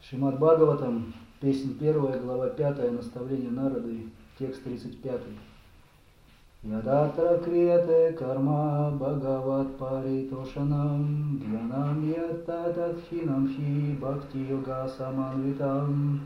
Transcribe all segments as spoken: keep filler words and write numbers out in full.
Шримад Бхагаватам, песнь первая, глава пятая, наставление Нарады, текст тридцать пятый. Ядатра крияте карма бхагават паритошанам дьянам ятта тадхинам хи бхакти йога саманвитам.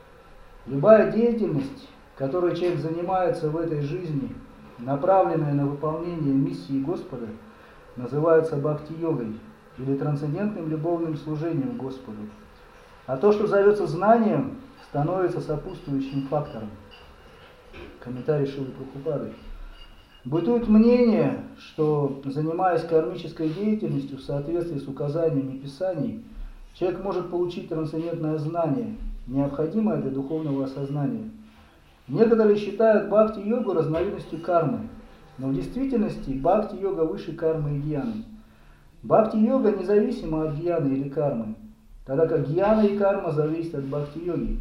Любая деятельность, которой человек занимается в этой жизни, направленная на выполнение миссии Господа, называется бхакти-йогой или трансцендентным любовным служением Господу. А то, что зовется знанием, становится сопутствующим фактором. Комментарий Шрилы Прабхупады. Бытует мнение, что, занимаясь кармической деятельностью в соответствии с указаниями Писаний, человек может получить трансцендентное знание, необходимое для духовного осознания. Некоторые считают бхакти-йогу разновидностью кармы, но в действительности бхакти-йога выше кармы и гьяны. Бхакти-йога независима от гьяны или кармы, тогда как гьяна и карма зависят от бхакти-йоги.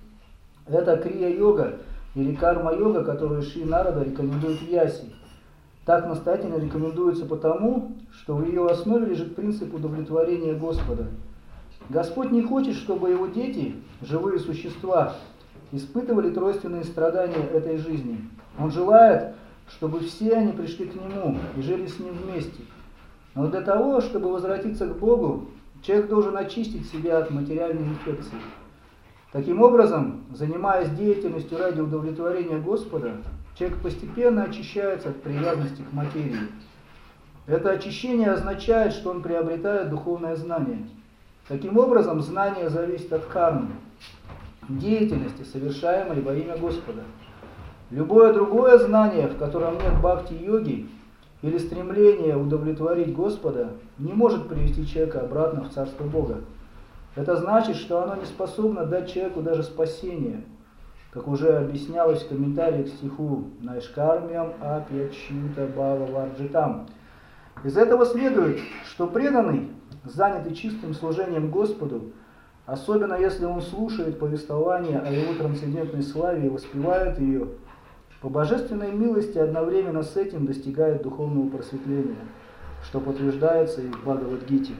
Это крия-йога или карма-йога, которую Шри Нарада рекомендует в Ясе. Так настоятельно рекомендуется потому, что в ее основе лежит принцип удовлетворения Господа. Господь не хочет, чтобы его дети, живые существа, испытывали тройственные страдания этой жизни. Он желает, чтобы все они пришли к Нему и жили с Ним вместе. Но для того, чтобы возвратиться к Богу, человек должен очистить себя от материальной инфекции. Таким образом, занимаясь деятельностью ради удовлетворения Господа, человек постепенно очищается от привязанности к материи. Это очищение означает, что он приобретает духовное знание. Таким образом, знание зависит от кармы, деятельности, совершаемой во имя Господа. Любое другое знание, в котором нет бхакти-йоги или стремления удовлетворить Господа, не может привести человека обратно в Царство Бога. Это значит, что оно не способно дать человеку даже спасение, как уже объяснялось в комментарии к стиху «Найшкармьям апьячюта бава варджитам». Из этого следует, что преданный, занятый чистым служением Господу, особенно если он слушает повествование о его трансцендентной славе и воспевает ее, по божественной милости одновременно с этим достигает духовного просветления, что подтверждается и в Бхагавад-гите.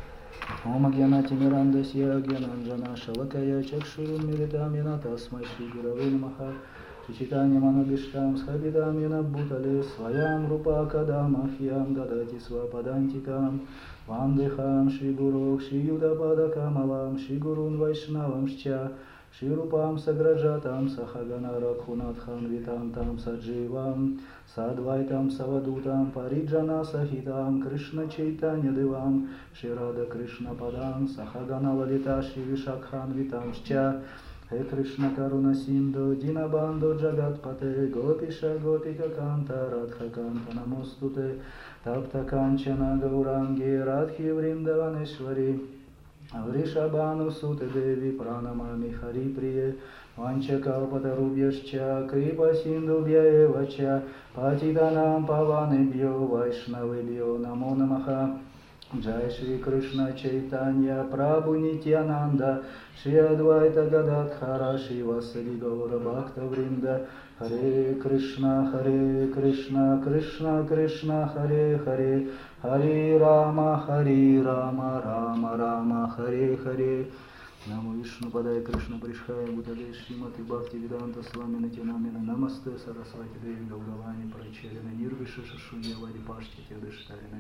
Ом агьянати мирандасья гьянанджана шалакая чакшурун милитам яна тасмай шри гураве намаха чичитаньям анабиштам схабидам яна бутале сваям рупа кадамахьям дадати свападантикам вандехам шри гурух шри юдапада камалам шри гурун вайшнавам шча шри рупам саграджатам сахагана ракхунатхан витантам садживам садвайтам савадутам париджана сахитам кришна чайтанья девам шри рада кришна падам сахагана лалита шри вишакхан витам шча Хе Кришна Каруна Синду Динабандо Джагатпате Гопиша Гопика Канта Радха Канта Намостуте Тапта Канчана Гауранги Радхи Вриндаванешвари Вришабану Суте Деви Пранамами Хари Прие Ванча Калпатарубьяшча Крипа Синду Бьяевача Патиданам Паванебьо Вайшнавебьо Намо Намаха Джай Шри Кришна Чайтанья Прабху Нитьянанда Шри Адвайта Гададхара Шри Васади Гаура Бхакта Вринда Харе Кришна Харе Кришна Кришна Кришна Харе Харе Харе Рама Харе Рама Рама Рама Харе Харе Наму Вишну Падай Кришна Пришхая Бутале Шримати Бхакти Веданта Свами Натинамина Намасте Сарасвати Деви Галгавани Прачарина Нирвиша Шашунья Вади Пашти Тедыштарины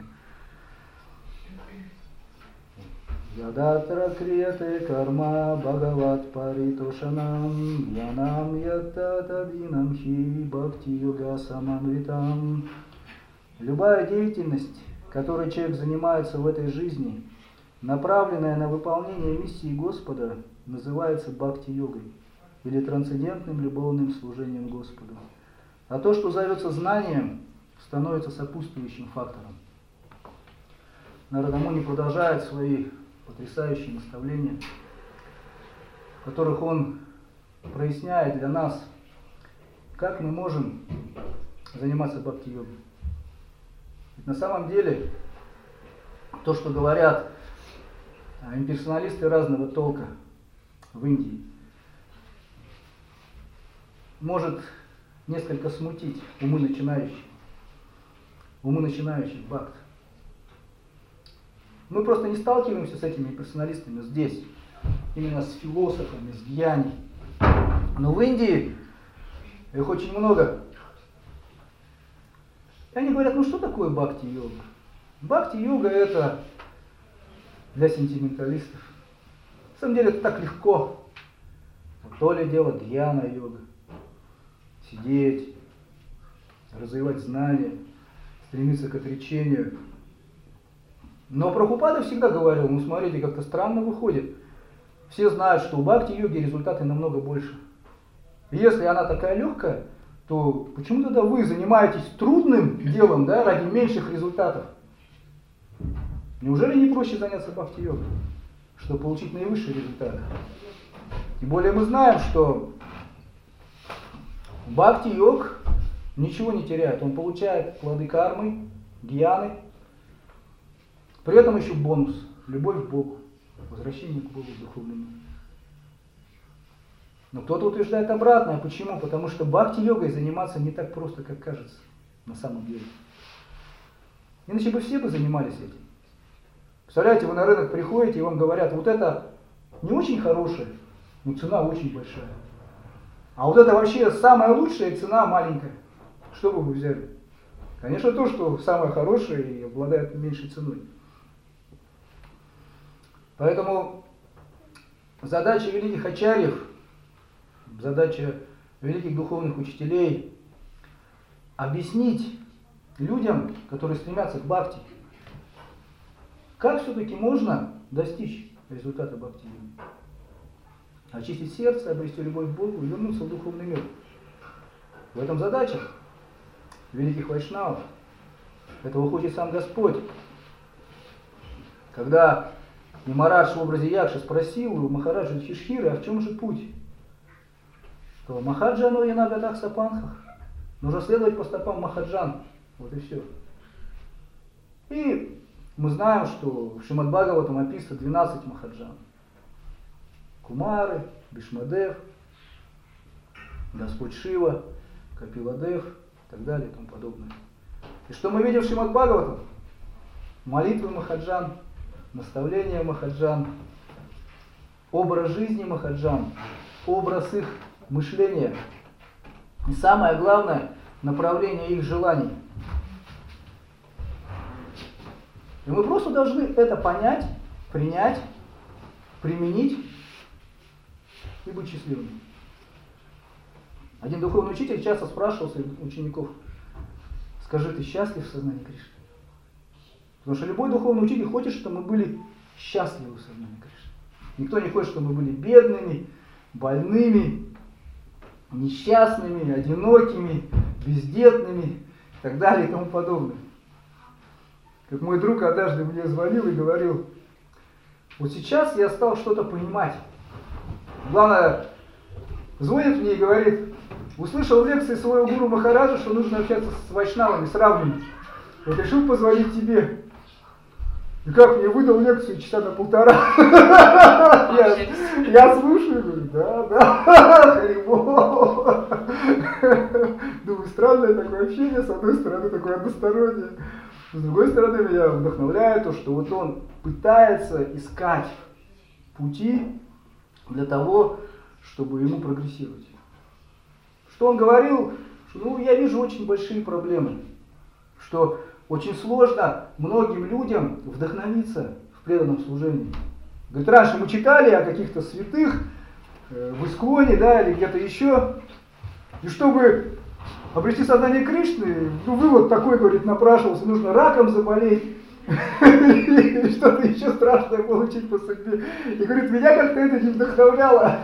Ядатра крияте карма бхагават паритошанам янам ятта тадинам хи бхакти йога саманвитам. Любая деятельность, которой человек занимается в этой жизни, направленная на выполнение миссии Господа, называется бхакти-йогой или трансцендентным любовным служением Господу. А то, что зовется знанием, становится сопутствующим фактором. Нарада Муни продолжает свои потрясающие наставления, в которых он проясняет для нас, как мы можем заниматься бхакти-йогой. Ведь на самом деле, то, что говорят имперсоналисты разного толка в Индии, может несколько смутить умы начинающих, умы начинающих бхакт. Мы просто не сталкиваемся с этими персоналистами здесь. именно с философами, с гьяни. Но в Индии их очень много. И они говорят, ну что такое бхакти-йога? Бхакти-йога это для сентименталистов. На самом деле это так легко. То ли дело дьяна-йога. Сидеть, развивать знания, стремиться к отречению. Но Прабхупада всегда говорил, ну смотрите, как-то странно выходит. Все знают, что у бхакти-йоги результаты намного больше. И если она такая легкая, то почему тогда вы занимаетесь трудным делом, да, ради меньших результатов? Неужели не проще заняться бхакти-йогой, чтобы получить наивысшие результаты? Тем более мы знаем, что бхакти-йог ничего не теряет. Он получает плоды кармы, гьяны. При этом еще бонус – любовь к Богу, возвращение к Богу в духовный мир. Но кто-то утверждает обратное. Почему? Потому что бхакти-йогой заниматься не так просто, как кажется на самом деле. Иначе бы все бы занимались этим. Представляете, вы на рынок приходите и вам говорят, вот это не очень хорошее, но цена очень большая. А вот это вообще самое лучшее, цена маленькая. Что бы вы взяли? Конечно, то, что самое хорошее и обладает меньшей ценой. Поэтому задача великих ачарьев, задача великих духовных учителей объяснить людям, которые стремятся к бхакти, как все-таки можно достичь результата бхакти. Очистить сердце, обрести любовь к Богу и вернуться в духовный мир. В этом задача великих вайшнавов. Этого хочет сам Господь. Когда Нимарадж в образе Якши спросил у Махараджа Юдхишthira, а в чем же путь? То Махаджану и на годах сапанхах. Нужно следовать по стопам Махаджан. Вот и все. И мы знаем, что в Шримад Бхагаватам описано двенадцать Махаджан. Кумары, Бишмадев, Господь Шива, Капиладев и так далее и тому подобное. И что мы видим в Шримад Бхагаватам? Молитвы Махаджан, наставления Махаджан, образ жизни Махаджан, образ их мышления и самое главное, направление их желаний. И мы просто должны это понять, принять, применить и быть счастливыми. Один духовный учитель часто спрашивал своих учеников, скажи, ты счастлив в сознании Кришны? Потому что любой духовный учитель хочет, чтобы мы были счастливы в сознании Кришны. Никто не хочет, чтобы мы были бедными, больными, несчастными, одинокими, бездетными и так далее и тому подобное. Как мой друг однажды мне звонил и говорил, вот сейчас я стал что-то понимать. Главное, звонит мне и говорит, услышал в лекции своего гуру Махараджа, что нужно общаться с вайшнавами, с равными. Вот решил позвонить тебе. И как мне выдал лекцию часа на полтора. Я, я слушаю, говорю, да, да, Харибол. Думаю, странное такое общение, с одной стороны такое одностороннее. С другой стороны, меня вдохновляет то, что вот он пытается искать пути для того, чтобы ему прогрессировать. Что он говорил? Что, ну, я вижу очень большие проблемы, что очень сложно многим людям вдохновиться в преданном служении. Говорит, раньше мы читали о каких-то святых э, в Исконе, да, или где-то еще, и чтобы обрести сознание Кришны, ну, вывод такой, говорит, напрашивался, нужно раком заболеть, или что-то еще страшное получить по судьбе. И говорит, меня как-то это не вдохновляло.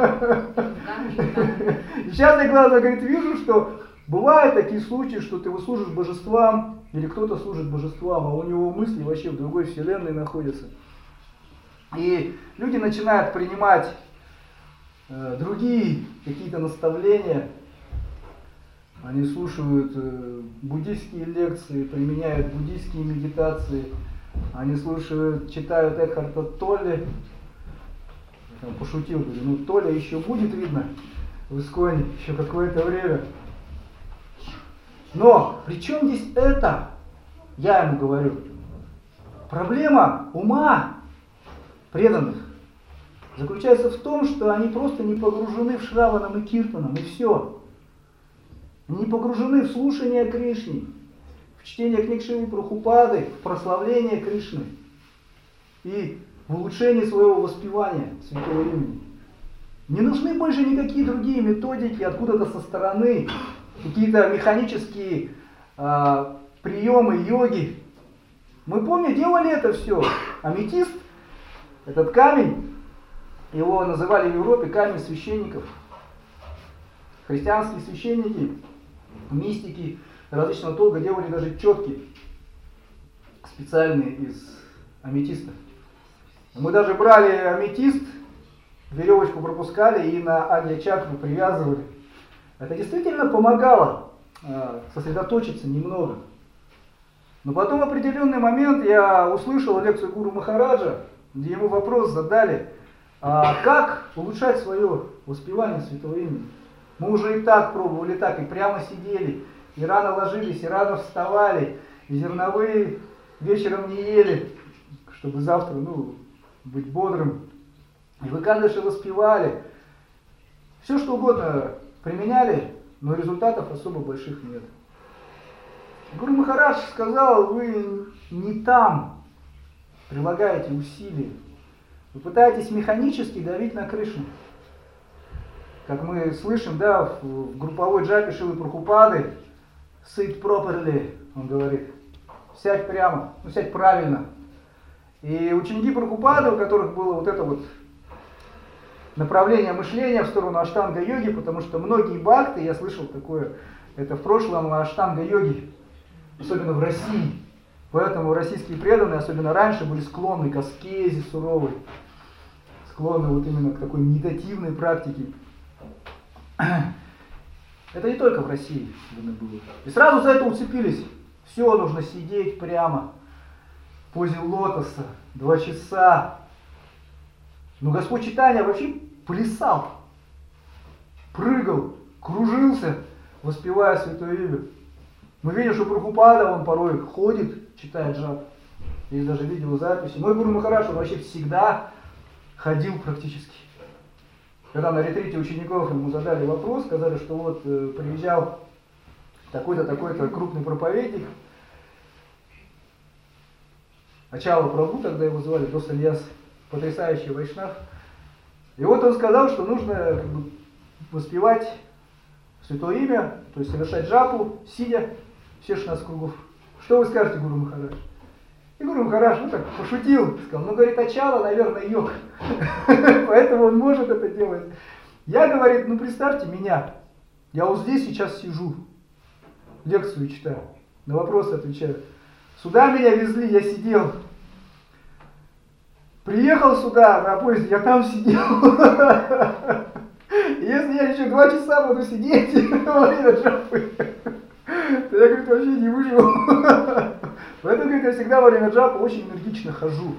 И сейчас я, главное, говорит, вижу, что бывают такие случаи, что ты служишь божествам, или кто-то служит божествам, а у него мысли вообще в другой вселенной находятся. И люди начинают принимать э, другие какие-то наставления, они слушают э, буддийские лекции, применяют буддийские медитации, они слушают, читают Экхарта Толле. Я там пошутил, говорю, ну Толля еще будет видно в Исконе, еще какое-то время. Но при чем здесь это? Я ему говорю. Проблема ума преданных заключается в том, что они просто не погружены в Шраванам и Киртанам, и все. Не погружены в слушание Кришны, в чтение книг Шрилы Прабхупады, в прославление Кришны и в улучшение своего воспевания святого имени. Не нужны больше никакие другие методики откуда-то со стороны, какие-то механические э, приемы йоги. Мы, помню, делали это все. Аметист, этот камень, его называли в Европе камень священников. Христианские священники, мистики различного толка делали даже четки специальные из аметиста. Мы даже брали аметист, веревочку пропускали и на агья-чакру привязывали. Это действительно помогало э, сосредоточиться немного. Но потом в определенный момент я услышал лекцию Гуру Махараджа, где ему вопрос задали, а как улучшать свое воспевание святого имени. Мы уже и так пробовали, и так, и прямо сидели, и рано ложились, и рано вставали, и зерновые вечером не ели, чтобы завтра, ну, быть бодрым. И выкандыши воспевали. Все что угодно применяли, но результатов особо больших нет. Гуру Махарадж сказал, вы не там прилагаете усилия. Вы пытаетесь механически давить на Кришну. Как мы слышим, да, в, в групповой джапе Шрилы Прабхупады, sit properly, он говорит, сядь прямо, ну сядь правильно. И ученики Прабхупады, у которых было вот это вот направление мышления в сторону аштанга-йоги, потому что многие бхакты, я слышал такое, это в прошлом аштанга-йоги, особенно в России. Поэтому российские преданные, особенно раньше, были склонны к аскезе суровой, склонны вот именно к такой медитативной практике. Это не только в России было. И сразу за это уцепились. Все, нужно сидеть прямо, в позе лотоса, два часа. Но Господь Чайтанья вообще плясал, прыгал, кружился, воспевая святое имя. Мы видим, что Прабхупада, он порой ходит, читает джап. Есть даже видеозаписи. Мой Гуру Махарадж, он вообще всегда ходил практически. Когда на ретрите учеников ему задали вопрос, сказали, что вот э, приезжал такой-то, такой-то крупный проповедник, Ачала Прабху, тогда его звали, до Саньяс, потрясающий вайшнав. И вот он сказал, что нужно как бы воспевать святое имя, то есть совершать джапу, сидя все шестнадцать кругов. Что вы скажете, Гуру Махарадж? И Гуру Махарадж, ну так, пошутил, сказал, ну, говорит, Ачала, наверное, йог. Поэтому он может это делать. Я, говорит, ну, представьте меня, я вот здесь сейчас сижу, лекцию читаю, на вопросы отвечаю. Сюда меня везли, я сидел. Приехал сюда на поезде, я там сидел. Если я еще два часа буду сидеть во время джапы, то я, говорит, вообще не выживу. Поэтому, говорит, я всегда во время джапы очень энергично хожу.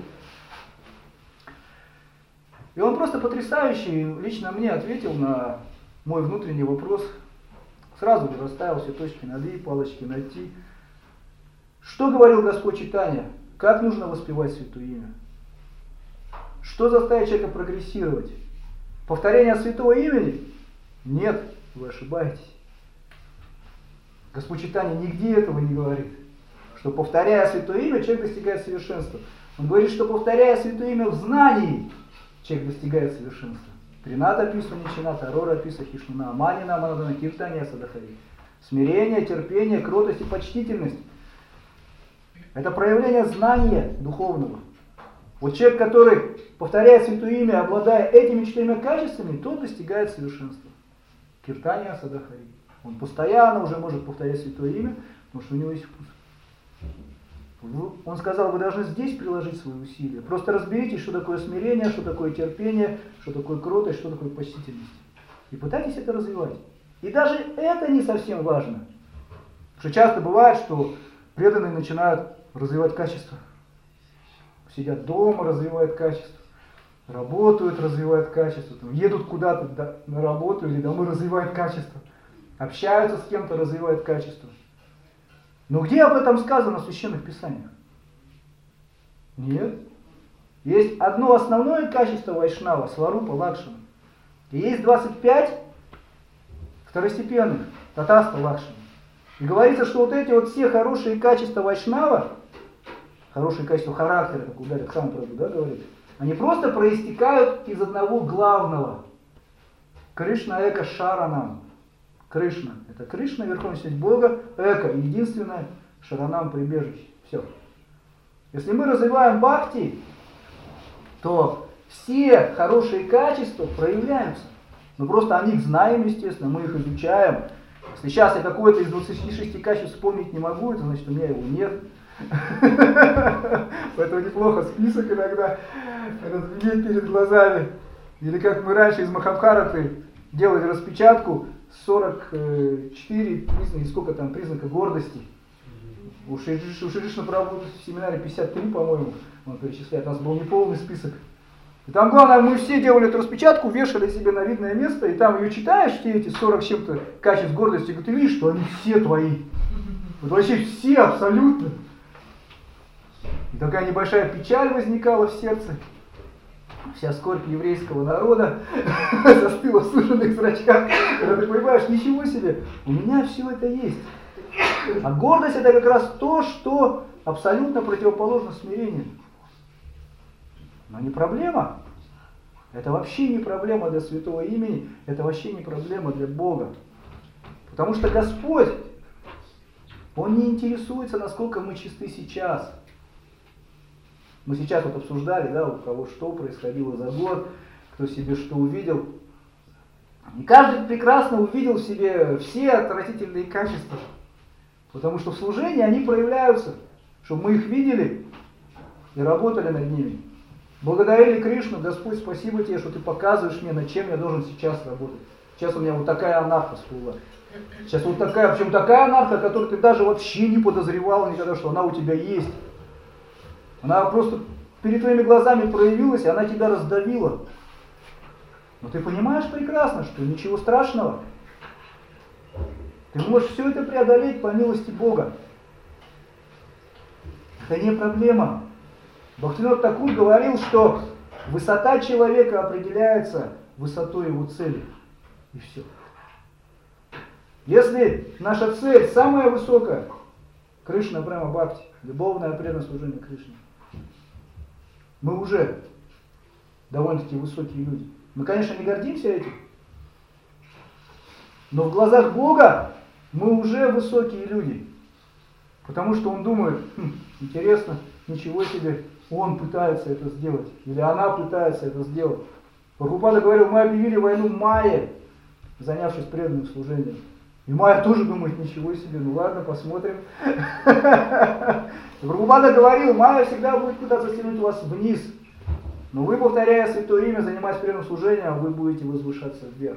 И он просто потрясающий лично мне ответил на мой внутренний вопрос. Сразу же расставил все точки над «и», палочки над «ти». Что говорил Господь Чайтанья? Как нужно воспевать святое имя? Что заставит человека прогрессировать? Повторение святого имени? Нет, вы ошибаетесь. Господь Чайтанья нигде этого не говорит. Что повторяя святое имя, человек достигает совершенства. Он говорит, что повторяя святое имя в знании, человек достигает совершенства. Трината пису ничината, арора писа хишнуна, аманина, аманадана, киртания садахари. Смирение, терпение, кротость и почтительность. Это проявление знания духовного. Вот человек, который повторяет святое имя, обладая этими четырьмя качествами, тот достигает совершенства. Киртания садахари. Он постоянно уже может повторять святое имя, потому что у него есть вкус. Он сказал, вы должны здесь приложить свои усилия. Просто разберитесь, что такое смирение, что такое терпение, что такое кротость, что такое почтительность. И пытайтесь это развивать. И даже это не совсем важно. Потому что часто бывает, что преданные начинают развивать качество. Сидят дома, развивают качество. Работают, развивают качество. Там, едут куда-то на работу или домой, развивают качество. Общаются с кем-то, развивают качество. Но где об этом сказано в священных писаниях? Нет. Есть одно основное качество вайшнава, сварупа, лакшми. И есть двадцать пять второстепенных, татаста, лакшми. И говорится, что вот эти вот все хорошие качества вайшнава, хорошие качества характера, как Ударя Кхампрабху, да, говорит, они просто проистекают из одного главного. Кришна Эка Шаранам. Кришна. Это Кришна, Верховная Суть Бога, Эка, единственное, Шаранам, прибежище. Все. Если мы развиваем бхакти, то все хорошие качества проявляются. Мы просто о них знаем, естественно, мы их изучаем. Если сейчас я какое-то из двадцати шести качеств вспомнить не могу, это значит, у меня его нет. Поэтому неплохо список иногда разглядеть перед глазами. Или как мы раньше из Махабхараты делали распечатку, сорок четыре признака, сколько там признаков гордости. У Шри Кришна Прабху в семинаре пятьдесят три, по-моему, он перечисляет. У нас был неполный список. И там главное, мы все делали эту распечатку, вешали себе на видное место, и там ее читаешь, все эти сорок с чем-то качеств гордости, и ты видишь, что они все твои. Вот вообще все абсолютно. И такая небольшая печаль возникала в сердце. Вся скорбь еврейского народа застыла в суженных зрачках. Когда ты понимаешь, ничего себе, у меня все это есть. А гордость это как раз то, что абсолютно противоположно смирению. Но не проблема. Это вообще не проблема для святого имени, это вообще не проблема для Бога. Потому что Господь, Он не интересуется, насколько мы чисты сейчас. Мы сейчас вот обсуждали, да, у кого что происходило за год, кто себе что увидел. И каждый прекрасно увидел в себе все отвратительные качества. Потому что в служении они проявляются, чтобы мы их видели и работали над ними. Благодарили Кришну: Господь, спасибо тебе, что ты показываешь мне, над чем я должен сейчас работать. Сейчас у меня вот такая анарха всплыла. Сейчас вот такая, причем такая анарха, которую ты даже вообще не подозревал никогда, что она у тебя есть. Она просто перед твоими глазами проявилась, и она тебя раздавила. Но ты понимаешь прекрасно, что ничего страшного. Ты можешь все это преодолеть по милости Бога. Это не проблема. Бхактивинода Тхакур говорил, что высота человека определяется высотой его цели. И все. Если наша цель самая высокая, Кришна Према Бхакти, любовное преданное служение Кришне, мы уже довольно-таки высокие люди. Мы, конечно, не гордимся этим, но в глазах Бога мы уже высокие люди. Потому что Он думает: хм, интересно, ничего себе, он пытается это сделать, или она пытается это сделать. Прабхупада говорил: мы объявили войну Майе, занявшись преданным служением. И Майя тоже думает: ничего себе, ну ладно, посмотрим. Прабхупада говорил: Майя всегда будет пытаться стянуть вас вниз. Но вы, повторяя святое имя, занимаясь преданным служением, вы будете возвышаться вверх.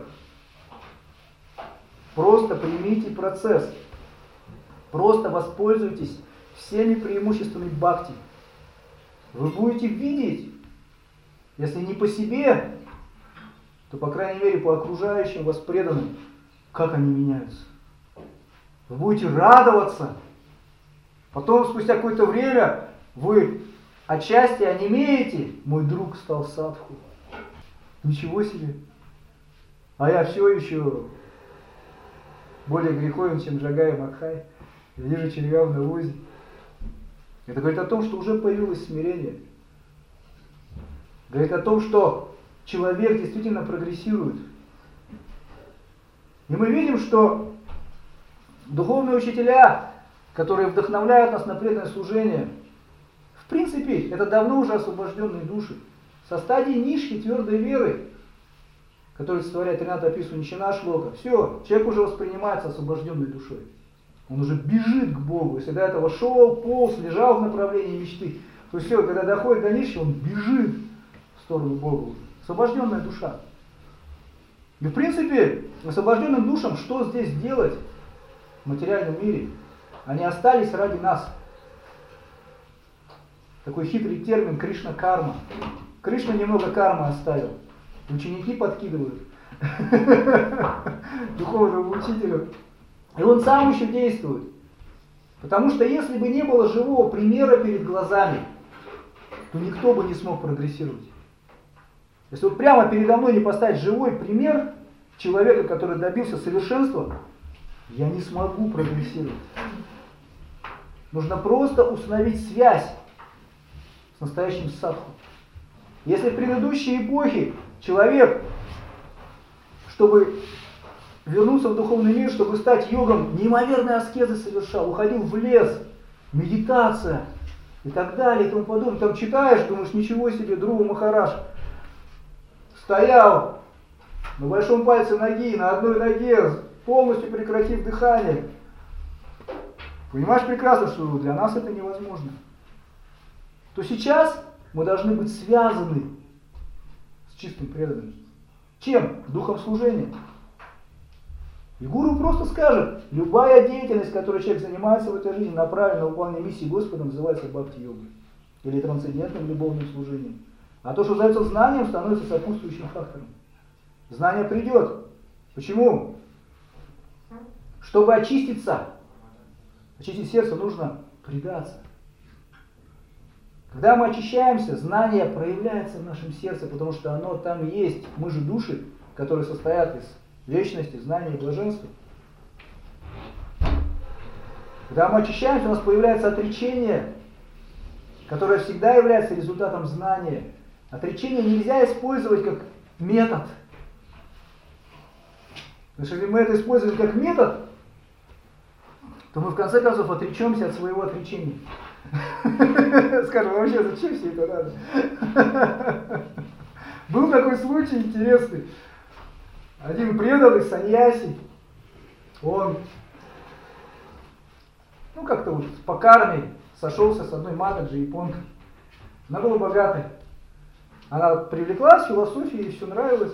Просто примите процесс. Просто воспользуйтесь всеми преимуществами бхакти. Вы будете видеть, если не по себе, то, по крайней мере, по окружающим вас преданным, как они меняются. Вы будете радоваться. Потом, спустя какое-то время, вы отчасти онемеете: мой друг стал садху. Ничего себе. А я все еще более греховен, чем Джагай и Макхай. Я вижу червя в навозе. Это говорит о том, что уже появилось смирение. Говорит о том, что человек действительно прогрессирует. И мы видим, что духовные учителя, которые вдохновляют нас на преданное служение, в принципе, это давно уже освобожденные души. Со стадии низшей твердой веры, которую сотворяет Трината Апису Ничина Шлока, все, человек уже воспринимается освобожденной душой. Он уже бежит к Богу. Если до этого шел, полз, лежал в направлении мечты, то все, когда доходит до нищего, он бежит в сторону Бога. Освобожденная душа. И в принципе, освобожденным душам что здесь делать в материальном мире? Они остались ради нас. Такой хитрый термин — Кришна-карма. Кришна немного кармы оставил. Ученики подкидывают духовному учителю. И он сам еще действует. Потому что если бы не было живого примера перед глазами, то никто бы не смог прогрессировать. Если вот прямо передо мной не поставить живой пример человека, который добился совершенства, я не смогу прогрессировать. Нужно просто установить связь с настоящим садху. Если в предыдущей эпохе человек, чтобы вернуться в духовный мир, чтобы стать йогом, неимоверные аскезы совершал, уходил в лес, медитация и так далее и тому подобное. Там читаешь, думаешь, ничего себе, Друва Махарадж стоял на большом пальце ноги, на одной ноге, полностью прекратив дыхание. Понимаешь прекрасно, что для нас это невозможно. То сейчас мы должны быть связаны с чистым преданным. Чем? Духом служения. И гуру просто скажет, любая деятельность, которой человек занимается в этой жизни, направлена на выполнение миссии Господа, называется бхакти-йогой. Или трансцендентным любовным служением. А то, что зовется знанием, становится сопутствующим фактором. Знание придет. Почему? Чтобы очиститься, очистить сердце, нужно предаться. Когда мы очищаемся, знание проявляется в нашем сердце, потому что оно там есть. Мы же души, которые состоят из вечности, знания и блаженства. Когда мы очищаемся, у нас появляется отречение, которое всегда является результатом знания. Отречение нельзя использовать как метод. Потому что если мы это используем как метод, то мы в конце концов отречемся от своего отречения. Скажем, вообще зачем все это надо? Был такой случай интересный. Один преданный саньяси, он, ну как-то вот по карме сошелся с одной матаджи японкой. Она была богатой. Она привлеклась, философией, ей все нравилось.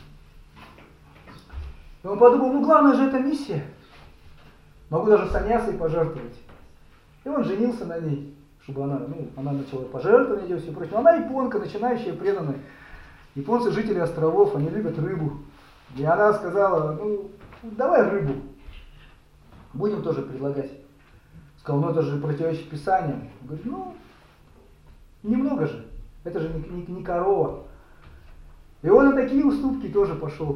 И он подумал, ну главное же это миссия. Могу даже саньясой пожертвовать. И он женился на ней, чтобы она, ну, она начала пожертвовать и все прочее. Она японка, начинающая, преданная. Японцы жители островов, они любят рыбу. И она сказала, ну, давай рыбу. Будем тоже предлагать. Сказал, ну это же противоречит Писанию. Он говорит, ну, немного же. Это же не, не, не корова. И он на такие уступки тоже пошел.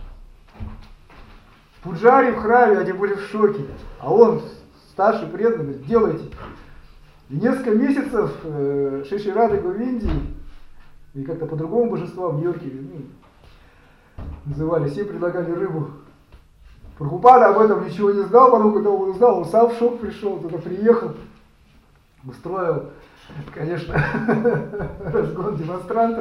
Пуджари в храме, они были в шоке. А он, старший преданный, говорит, делайте. И несколько месяцев э, Шри Шри Рады Говинди и как-то по другому божествам в Нью-Йорке ну, называли, все предлагали рыбу. Прабхупада об этом ничего не знал, потом, когда он узнал, он сам в шок пришел, туда приехал, устроил, конечно, разгон демонстрантов.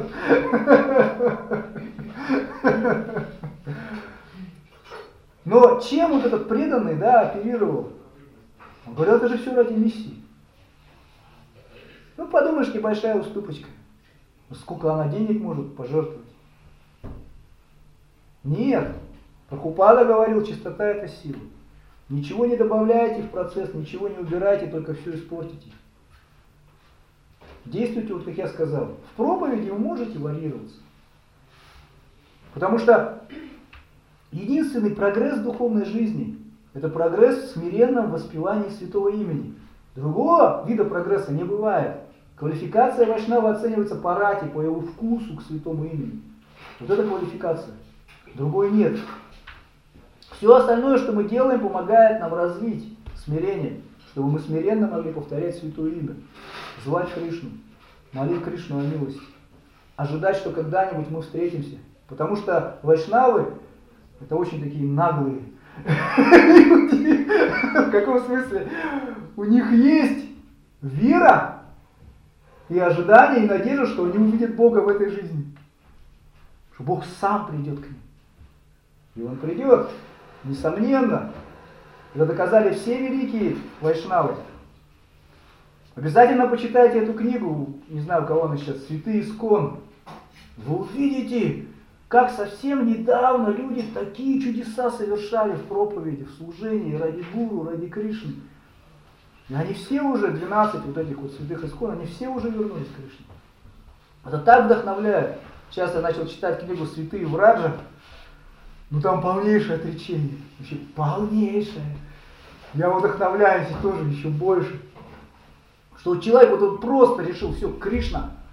Но чем вот этот преданный, да, оперировал? Он говорил, это же все ради миссии. Ну, подумаешь, небольшая уступочка. Сколько она денег может пожертвовать? Нет. Прабхупада говорил, чистота – это сила. Ничего не добавляйте в процесс, ничего не убирайте, только все испортите. Действуйте, вот как я сказал. В проповеди вы можете варьироваться. Потому что единственный прогресс в духовной жизни – это прогресс в смиренном воспевании святого имени. Другого вида прогресса не бывает. Квалификация вайшнава оценивается по рати, по его вкусу к святому имени. Вот это квалификация. Другой нет. Все остальное, что мы делаем, помогает нам развить смирение, чтобы мы смиренно могли повторять святое имя, звать Кришну, молить Кришну о милости, ожидать, что когда-нибудь мы встретимся. Потому что вайшнавы – это очень такие наглые люди. В каком смысле? У них есть вера и ожидание, и надежда, что они увидят Бога в этой жизни. Что Бог сам придет к ним. И Он придет, несомненно. Это доказали все великие вайшнавы. Обязательно почитайте эту книгу, не знаю, у кого она сейчас, «Святые Искон». Вы увидите, как совсем недавно люди такие чудеса совершали в проповеди, в служении, ради Гуру, ради Кришны. И они все уже, двенадцать вот этих вот святых искон, они все уже вернулись к Кришне. Это так вдохновляет. Сейчас я начал читать книгу «Святые Враджа». Ну там полнейшее отречение. Вообще полнейшее. Я вдохновляюсь и тоже еще больше. Что человек вот он просто решил, все, Кришна,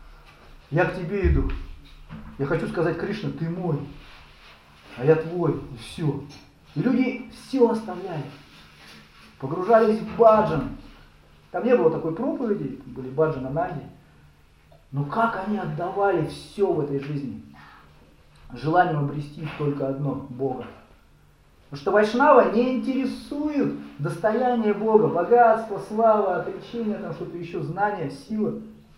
Я к тебе иду. Я хочу сказать, Кришна, ты мой, а я твой, и все. И люди все оставляли. Погружались в баджан. Там не было такой проповеди, были баджана нади. Но как они отдавали все в этой жизни. Желанием обрести только одно – Бога. Потому что вайшнава не интересует достояние Бога, богатство, слава, отречение, там что-то еще, знания, сила.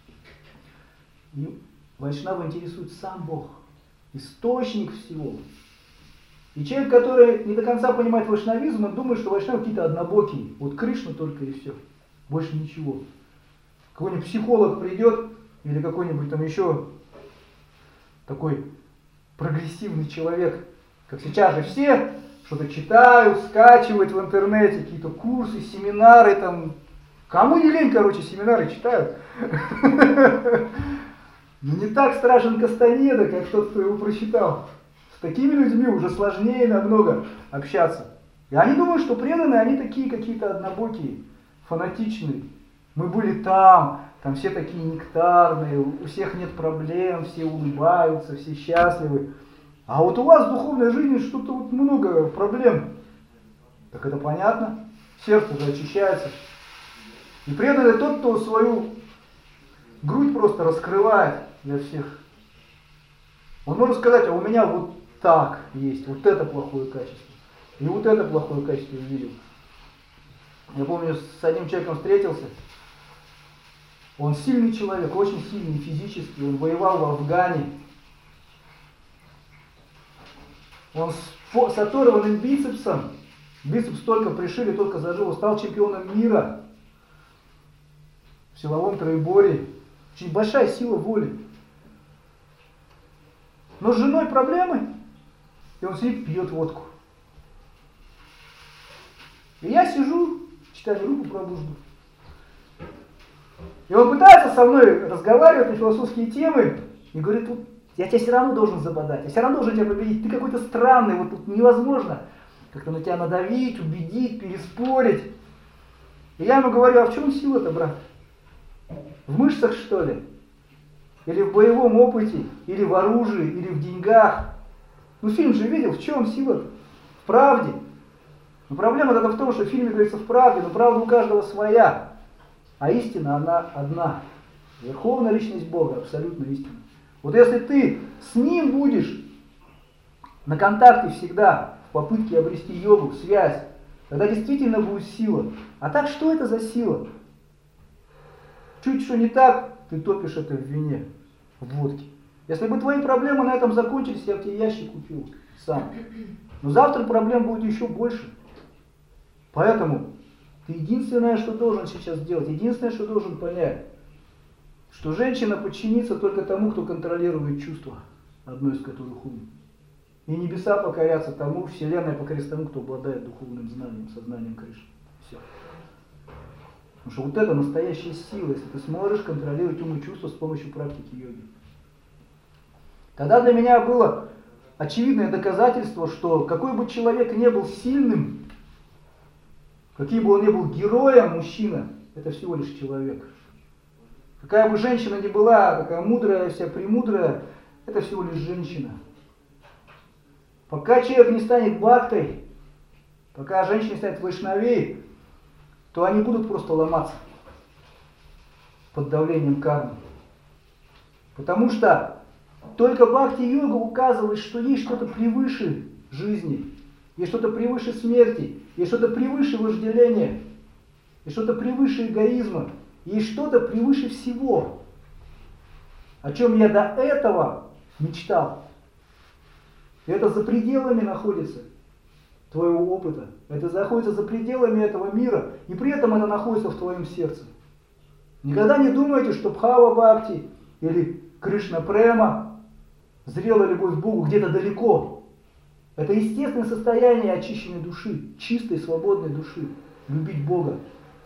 И вайшнава интересует сам Бог, источник всего. И человек, который не до конца понимает вайшнавизм, он думает, что вайшнавы какие-то однобокие. Вот Кришна только и все. Больше ничего. Какой-нибудь психолог придет, или какой-нибудь там еще такой прогрессивный человек, как сейчас же все что-то читают, скачивают в интернете, какие-то курсы, семинары там. Кому не лень, короче, семинары читают. Но не так страшен Кастанеда, как тот, кто его прочитал. С такими людьми уже сложнее намного общаться. И они думают, что преданные, они такие какие-то однобокие, фанатичные. Мы были там, там все такие нектарные, у всех нет проблем, все улыбаются, все счастливы. А вот у вас в духовной жизни что-то вот много проблем. Так это понятно, сердце же очищается. И преданный тот, кто свою грудь просто раскрывает для всех. Он может сказать, а у меня вот так есть, вот это плохое качество. И вот это плохое качество увидел. Я помню, с одним человеком встретился. Он сильный человек, очень сильный физически. Он воевал в Афгане. Он с, с оторванным бицепсом. Бицепс только пришили, только зажил. Он стал чемпионом мира в силовом троеборье. Очень большая сила воли. Но с женой проблемы. И он сидит, пьет водку. И я сижу, читаю руку пробужду. И он пытается со мной разговаривать на философские темы. И говорит, вот, я тебя все равно должен забодать. Я все равно должен тебя победить. Ты какой-то странный, вот тут невозможно как-то на тебя надавить, убедить, переспорить. И я ему говорю, а в чем сила-то, брат? В мышцах, что ли? Или в боевом опыте? Или в оружии? Или в деньгах? Ну, фильм же видел, в чем сила-то? В правде. Но проблема тогда в том, что в фильме говорится в правде, но правда у каждого своя. А истина, она одна. Верховная личность Бога, абсолютно истина. Вот если ты с Ним будешь на контакте всегда, в попытке обрести йогу, связь, тогда действительно будет сила. А так что это за сила? Чуть что не так, ты топишь это в вине, в водке. Если бы твои проблемы на этом закончились, я бы тебе ящик купил сам. Но завтра проблем будет еще больше. Поэтому ты единственное, что должен сейчас сделать, единственное, что должен понять, что женщина подчинится только тому, кто контролирует чувства, одно из которых ум. И небеса покорятся тому, вселенная покорится тому, кто обладает духовным знанием, сознанием Кришны. Все. Потому что вот это настоящая сила, если ты сможешь контролировать ум и чувства с помощью практики йоги. Тогда для меня было очевидное доказательство, что какой бы человек не был сильным, каким бы он ни был героем, мужчина, это всего лишь человек. Какая бы женщина ни была, такая мудрая, вся премудрая, это всего лишь женщина. Пока человек не станет бхактой, пока женщина не станет вайшнавей, то они будут просто ломаться под давлением кармы. Потому что только бхакти-йога указывает, что есть что-то превыше жизни, есть что-то превыше смерти, есть что-то превыше вожделения, есть что-то превыше эгоизма, есть что-то превыше всего, о чем я до этого мечтал. И это за пределами находится твоего опыта, это находится за пределами этого мира, и при этом это находится в твоем сердце. Никогда не думайте, что Бхава Бхакти или Кришна Према, зрелая любовь к Богу где-то далеко. Это естественное состояние очищенной души, чистой, свободной души, любить Бога.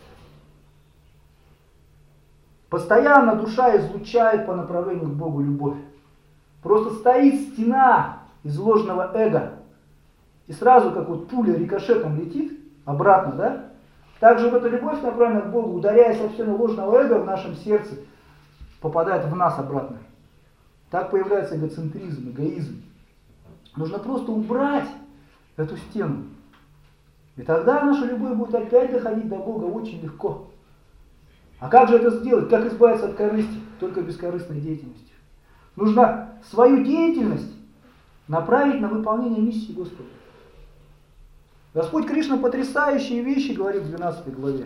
Постоянно душа излучает по направлению к Богу любовь. Просто стоит стена из ложного эго. И сразу, как вот пуля рикошетом летит обратно, да? Также вот эта любовь, направленная к Богу, ударяясь об стену ложного эго в нашем сердце, попадает в нас обратно. Так появляется эгоцентризм, эгоизм. Нужно просто убрать эту стену. И тогда наша любовь будет опять доходить до Бога очень легко. А как же это сделать? Как избавиться от корысти? Только бескорыстной деятельностью. Нужно свою деятельность направить на выполнение миссии Господа. Господь Кришна потрясающие вещи говорит в двенадцатой главе.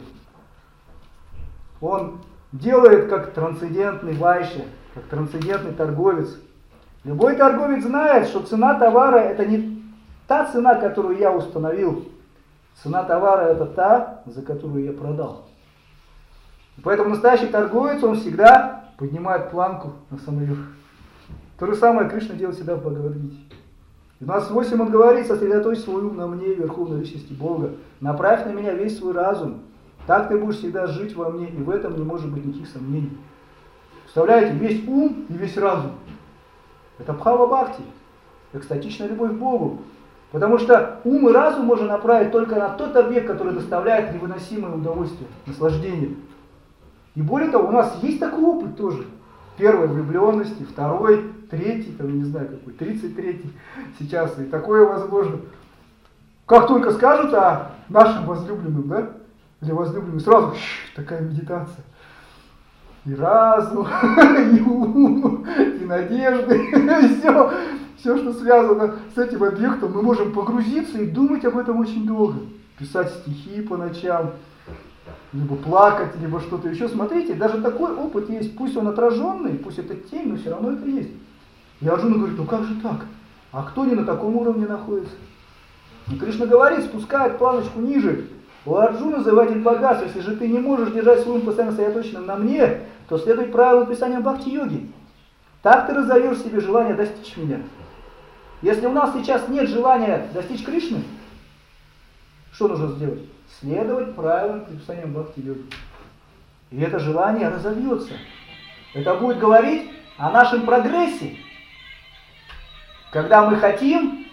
Он делает как трансцендентный вайшя, как трансцендентный торговец. Любой торговец знает, что цена товара это не та цена, которую я установил. Цена товара это та, за которую я продал. Поэтому настоящий торговец, он всегда поднимает планку на самый верх. То же самое Кришна делает всегда в Бхагавад-гите. В двенадцать восемь он говорит: сосредоточь свой ум на мне, Верховной Личности Бога. Направь на меня весь свой разум. Так ты будешь всегда жить во мне, и в этом не может быть никаких сомнений. Представляете, весь ум и весь разум. Это бхава-бхакти, экстатичная любовь к Богу. Потому что ум и разум можно направить только на тот объект, который доставляет невыносимое удовольствие, наслаждение. И более того, у нас есть такой опыт тоже. Первой влюбленности, второй, третий, там, не знаю какой, тридцать третий сейчас, и такое возможно. Как только скажут о нашем возлюбленном, да, или возлюбленном, сразу такая медитация. И разум, и ум, и надежды, и все, все, что связано с этим объектом, мы можем погрузиться и думать об этом очень долго. Писать стихи по ночам, либо плакать, либо что-то еще. Смотрите, даже такой опыт есть, пусть он отраженный, пусть это тень, но все равно это есть. И Арджуна говорит: ну как же так? А кто не на таком уровне находится? И Кришна говорит, спускает планочку ниже. У Арджуна заводит богатство. Если же ты не можешь держать свой ум постоянно сосредоточенным на мне, то следуй правилам Писания Бхакти-йоги. Так ты разовьешь себе желание достичь меня. Если у нас сейчас нет желания достичь Кришны, что нужно сделать? Следовать правилам Писания Бхакти-йоги. И это желание разовьется. Это будет говорить о нашем прогрессе. Когда мы хотим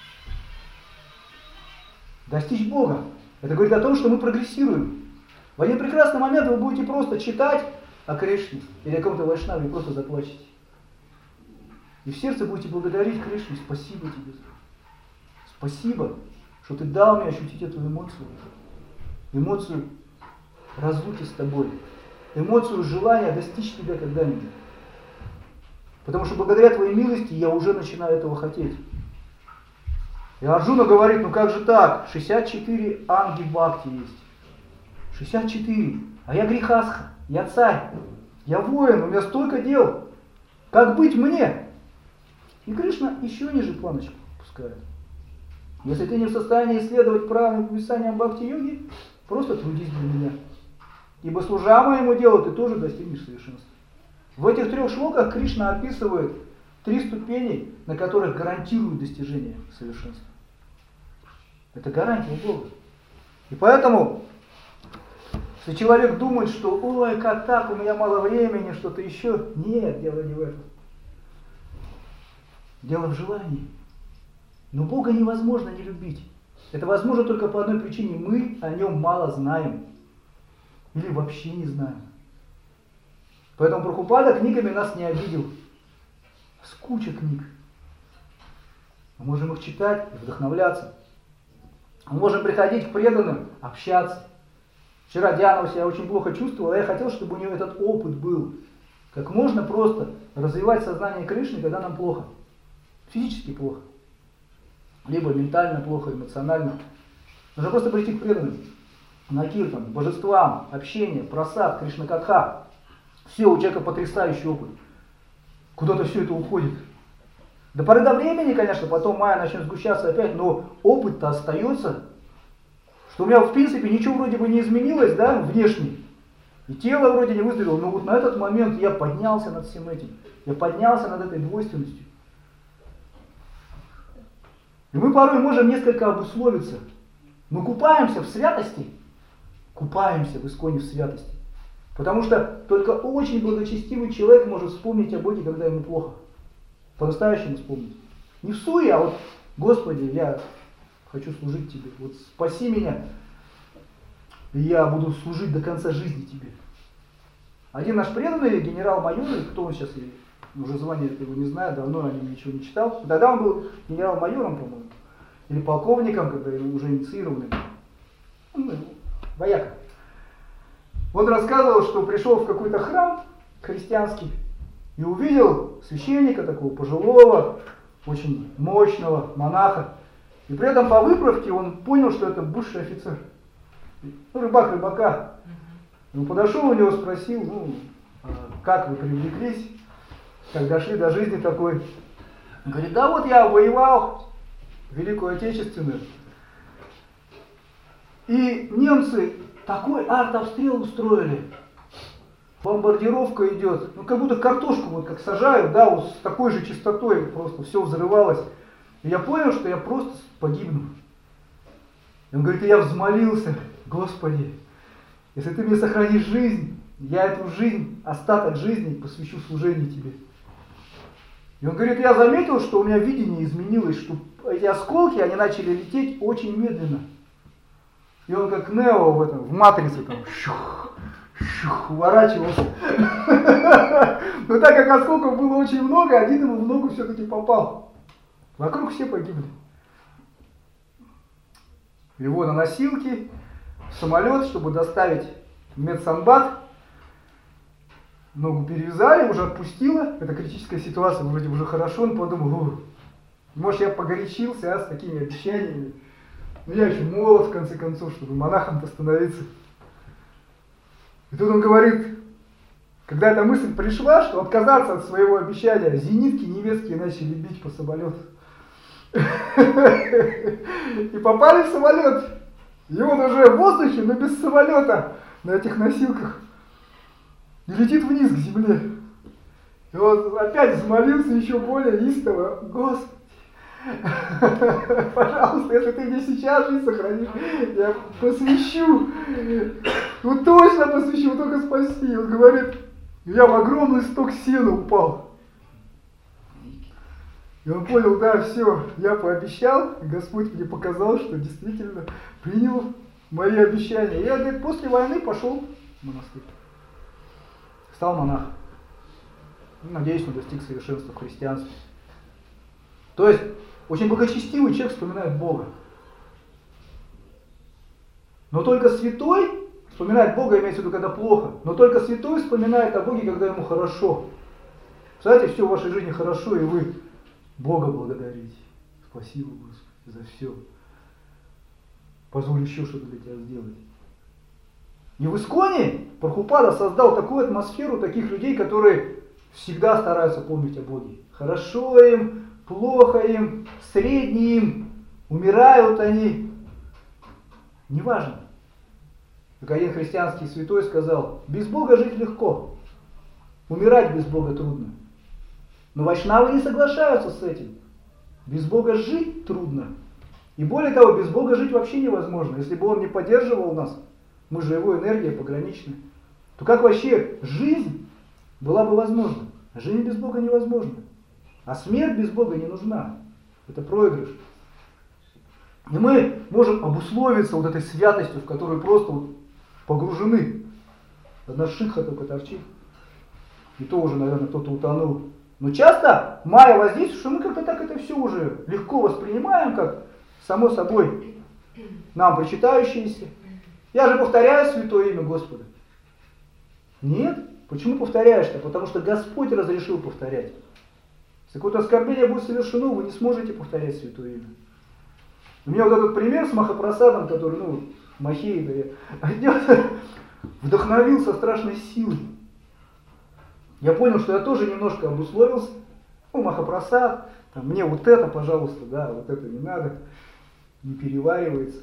достичь Бога. Это говорит о том, что мы прогрессируем. В один прекрасный момент вы будете просто читать о Кришне или о каком-то вайшнаве и просто заплачете. И в сердце будете благодарить Кришне: спасибо тебе. Спасибо, что ты дал мне ощутить эту эмоцию. Эмоцию разлуки с тобой. Эмоцию желания достичь тебя когда-нибудь. Потому что благодаря твоей милости я уже начинаю этого хотеть. И Арджуна говорит: ну как же так? шестьдесят четыре анги бхакти есть. шестьдесят четыре. А я грехастха, я царь, я воин, у меня столько дел. Как быть мне? И Кришна еще ниже планочку пускает. Если ты не в состоянии исследовать правильным писанием бхакти-йоги, просто трудись для меня. Ибо служа моему делу, ты тоже достигнешь совершенства. В этих трех шлоках Кришна описывает три ступени, на которых гарантируют достижение совершенства. Это гарантия Бога. И поэтому, если человек думает, что ой, как так, у меня мало времени, что-то еще, нет, дело не в этом. Дело в желании. Но Бога невозможно не любить. Это возможно только по одной причине: мы о нем мало знаем. Или вообще не знаем. Поэтому Прабхупада книгами нас не обидел. С куча книг. Мы можем их читать и вдохновляться. Мы можем приходить к преданным, общаться. Вчера Диана себя очень плохо чувствовала, а я хотел, чтобы у нее этот опыт был. Как можно просто развивать сознание Кришны, когда нам плохо. Физически плохо. Либо ментально плохо, эмоционально. Нужно просто прийти к преданным. На киртан, божествам, общение, прасад, Кришна-катха. Все, у человека потрясающий опыт. Куда-то все это уходит. До поры до времени, конечно, потом майя начнет сгущаться опять, но опыт-то остается. Что у меня, в принципе, ничего вроде бы не изменилось, да, внешне. И тело вроде не выздоровело, но вот на этот момент я поднялся над всем этим. Я поднялся над этой двойственностью. И мы порой можем несколько обусловиться. Мы купаемся в святости, купаемся в исконе в святости. Потому что только очень благочестивый человек может вспомнить о Боге, когда ему плохо. По-настоящему вспомнить. Не в суе, а вот: Господи, я хочу служить Тебе. Вот спаси меня, и я буду служить до конца жизни Тебе. Один наш преданный, генерал-майор, кто он сейчас, уже звание его не знаю, давно о нем ничего не читал. Тогда он был генерал-майором, по-моему, или полковником, когда его уже инициировали. Ну, вояка. Он рассказывал, что пришел в какой-то храм христианский и увидел священника такого пожилого, очень мощного монаха. И при этом по выправке он понял, что это бывший офицер. Ну, рыбак рыбака. Он подошел у него, спросил, ну, как вы привлеклись, как дошли до жизни такой. Он говорит, да вот я воевал Великую Отечественную. И немцы такой артобстрел устроили. Бомбардировка идет. Ну, как будто картошку вот как сажают, да, вот с такой же частотой просто все взрывалось. И я понял, что я просто погибну. И он говорит, и я взмолился, Господи, если ты мне сохранишь жизнь, я эту жизнь, остаток жизни посвящу служению тебе. И он говорит, я заметил, что у меня видение изменилось, что эти осколки, они начали лететь очень медленно. И он как Нео в этом, в матрице там, щух, щух, уворачивался. Но так как осколков было очень много, один ему в ногу все-таки попал. Вокруг все погибли. Его на носилки, в самолет, чтобы доставить в медсанбат. Ногу перевязали, уже отпустила. Это критическая ситуация, вроде уже хорошо. Он подумал, может, я погорячился, а, с такими обещаниями. Но я еще молод, в конце концов, чтобы монахом-то становиться. И тут он говорит, когда эта мысль пришла, что отказаться от своего обещания, зенитки немецкие начали бить по самолету. И попали в самолет. И он уже в воздухе, но без самолета, на этих носилках. И летит вниз к земле. И он опять взмолился еще более истово. Господи, пожалуйста, если ты мне сейчас жизнь сохранишь, я посвящу. Ну точно посвящу, только спаси. Он говорит, я в огромный сток сена упал. И он понял, да, все, я пообещал, Господь мне показал, что действительно принял мои обещания. И я, говорит, после войны пошел в монастырь. Стал монахом. Надеюсь, он достиг совершенства в христианстве. То есть, очень благочестивый человек вспоминает Бога. Но только святой вспоминает Бога, имеется в виду, когда плохо. Но только святой вспоминает о Боге, когда ему хорошо. Представляете, все в вашей жизни хорошо, и вы Бога благодарите. Спасибо, Господи, за все. Позволь еще что-то для тебя сделать. И в Исконе Прабхупада создал такую атмосферу таких людей, которые всегда стараются помнить о Боге. Хорошо им, плохо им, средне им, умирают они. Неважно. Как один христианский святой сказал, без Бога жить легко, умирать без Бога трудно. Но вайшнавы не соглашаются с этим. Без Бога жить трудно. И более того, без Бога жить вообще невозможно. Если бы Он не поддерживал нас, мы же Его энергия погранична, то как вообще жизнь была бы возможна? Жизнь без Бога невозможна. А смерть без Бога не нужна. Это проигрыш. И мы можем обусловиться вот этой святостью, в которую просто вот погружены. Одна шикха только торчит. И то уже, наверное, кто-то утонул. Но часто майя воздействует, что мы как-то так это все уже легко воспринимаем, как само собой нам причитающееся. Я же повторяю святое имя Господа. Нет. Почему повторяешь-то? Потому что Господь разрешил повторять. Если какое-то оскорбление будет совершено, вы не сможете повторять святое имя. У меня вот этот пример с Махапрасадом, который, ну, Махей, да, идет, вдохновился страшной силой. Я понял, что я тоже немножко обусловился. Ну, Махапрасад, там, мне вот это, пожалуйста, да, вот это не надо, не переваривается.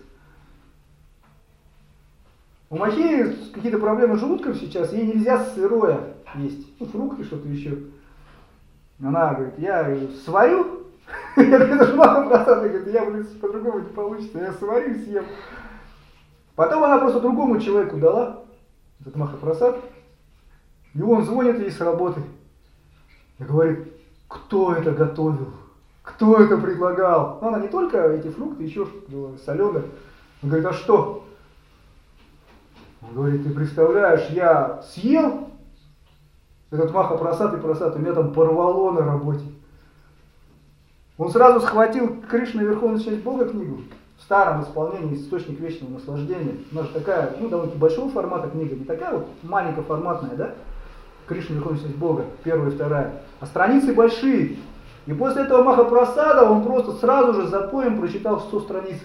У Махеи какие-то проблемы с желудком сейчас, ей нельзя сырое есть, ну, фрукты, что-то еще. Она говорит, я сварю, я говорю, это же Махапрасад, говорит, я, блин, по-другому не получится, я сварю и съем. Потом она просто другому человеку дала, этот Махапрасад, и он звонит ей с работы и говорит, кто это готовил, кто это предлагал. Ну, она не только эти фрукты, еще что-то соленое. Он говорит, а что? Он говорит, ты представляешь, я съел, Этот Махапрасад и Прасад, у меня там порвало на работе. Он сразу схватил Кришна Верховная Часть Бога книгу, в старом исполнении «Источник вечного наслаждения». Она же такая, ну, довольно большого формата книга, не такая вот маленькая форматная, да? Кришна Верховная Часть Бога, первая и вторая. А страницы большие. И после этого Махапрасада он просто сразу же за поем прочитал сто страниц.